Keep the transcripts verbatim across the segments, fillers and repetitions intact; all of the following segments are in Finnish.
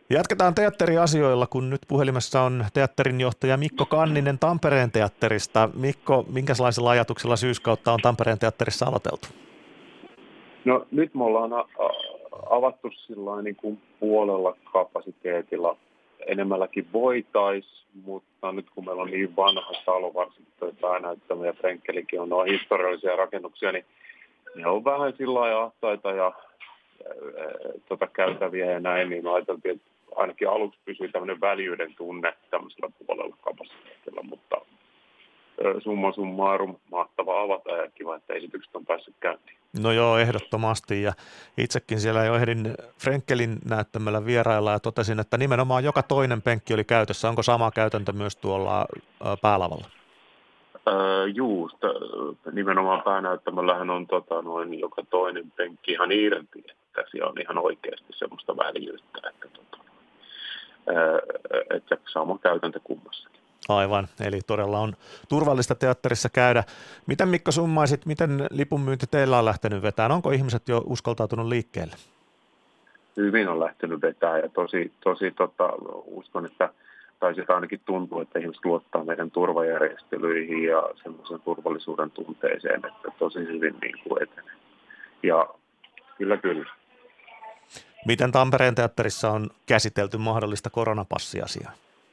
Jatketaan teatteriasioilla, kun nyt puhelimessa on teatterin johtaja Mikko Kanninen Tampereen teatterista. Mikko, minkälaisella ajatuksella syyskautta on Tampereen teatterissa aloiteltu? No nyt me ollaan avattu sillä niin kuin puolella kapasiteetilla. Enemmälläkin voitaisiin, mutta nyt kun meillä on niin vanha talo, varsinkin tuo päänäyttämö ja Frenkkelikin on nuo historiallisia rakennuksia, niin ne on vähän sillä lailla ahtaita ja tota, käytäviä ja näin, niin ajateltiin, että ainakin aluksi pysyy tämmöinen väljyyden tunne tämmöisellä puolella kapasiteetilla, mutta summa summarum mahtava avata ja kiva, että esitykset on päässyt käyntiin. No joo, ehdottomasti, ja itsekin siellä jo ehdin Frenkkelin näyttämällä vierailla ja totesin, että nimenomaan joka toinen penkki oli käytössä. Onko sama käytäntö myös tuolla päälavalla? Öö, juu, nimenomaan päänäyttämöllähän on tota, noin joka toinen penkki ihan iirempi, että siellä on ihan oikeasti semmoista väljyyttä, että, tota, öö, että sama käytäntö kummassakin. Aivan, eli todella on turvallista teatterissa käydä. Miten Mikko summaisit, miten lipunmyynti teillä on lähtenyt vetämään? Onko ihmiset jo uskaltautunut liikkeelle? Hyvin on lähtenyt vetämään ja tosi, tosi tota, uskon, että tai sitä ainakin tuntuu, että ihmiset luottaa meidän turvajärjestelyihin ja semmoisen turvallisuuden tunteeseen, että tosi hyvin niin kuin etenee. Ja kyllä, kyllä. Miten Tampereen teatterissa on käsitelty mahdollista koronapassiasiaa?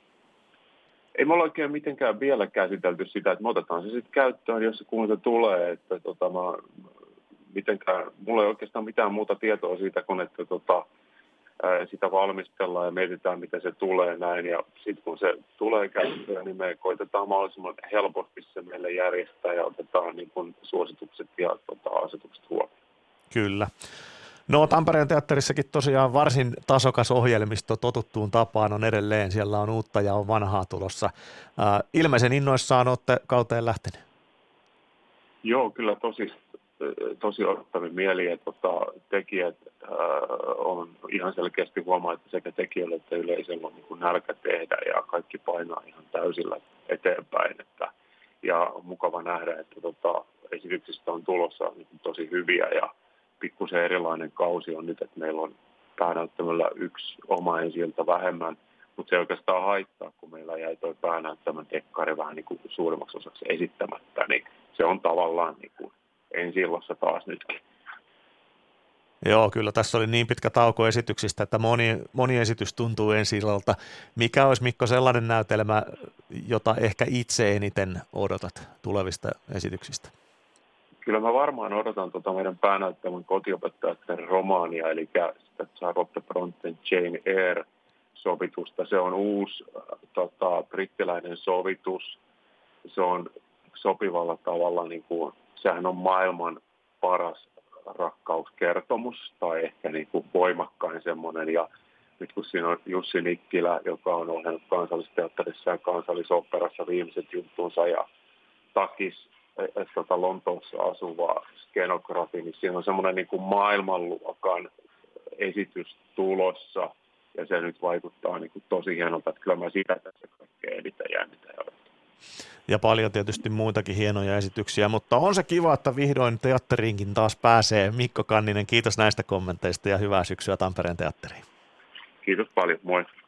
Ei me olla oikein mitenkään vielä käsitelty sitä, että me otetaan se sitten käyttöön, jos se kun se tulee. Että, tota, mä, mitenkään, mulla ei oikeastaan mitään muuta tietoa siitä, kun että tota, ää, sitä valmistellaan ja mietitään, miten se tulee näin. Ja sitten kun se tulee käyttöön, niin me koitetaan mahdollisimman helposti se meille järjestää ja otetaan niin kun suositukset ja tota, asetukset huomioon. Kyllä. No Tampereen teatterissakin tosiaan varsin tasokas ohjelmisto totuttuun tapaan on edelleen. Siellä on uutta ja on vanhaa tulossa. Äh, ilmeisen innoissaan olette kauteen lähteneet. Joo, kyllä tosi, tosi odottavin mieli, että tota, tekijät äh, on ihan selkeästi huomaa, että sekä tekijöille että yleisöllä on niin kuin nälkä tehdä ja kaikki painaa ihan täysillä eteenpäin. Että, ja on mukava nähdä, että tota, esityksistä on tulossa niin kuin tosi hyviä ja pikkusen erilainen kausi on nyt, että meillä on päänäyttämällä yksi oma ensi-ilta vähemmän, mutta se ei oikeastaan haittaa, kun meillä jäi tuo päänäyttämän tekkari vähän niin kuin suurimmaksi osaksi esittämättä, niin se on tavallaan niin kuin ensi-illassa taas nytkin. Joo, kyllä tässä oli niin pitkä tauko esityksistä, että moni, moni esitys tuntuu ensi-illalta. Mikä olisi, Mikko, sellainen näytelmä, jota ehkä itse eniten odotat tulevista esityksistä? Kyllä mä varmaan odotan tuota meidän päänäyttämän kotiopettajattaren romaania, eli sitä Charlotte Bronten Jane Eyre-sovitusta. Se on uusi tota, brittiläinen sovitus. Se on sopivalla tavalla, niin kuin, sehän on maailman paras rakkauskertomus, tai ehkä niin kuin voimakkain semmoinen. Ja nyt kun siinä on Jussi Nikkilä, joka on ohjannut Kansallisteatterissa ja Kansallisoopperassa viimeiset juttuunsa, ja Takis, Tota Lontoossa asuva skenografi, niin siinä on semmoinen niin kuin maailmanluokan esitys tulossa, ja se nyt vaikuttaa niin kuin tosi hienolta, että kyllä mä sitä tässä kaikkea eniten jännitän ja odottaa. Ja paljon tietysti muitakin hienoja esityksiä, mutta on se kiva, että vihdoin teatteriinkin taas pääsee. Mikko Kanninen, kiitos näistä kommenteista ja hyvää syksyä Tampereen teatteriin. Kiitos paljon, moi.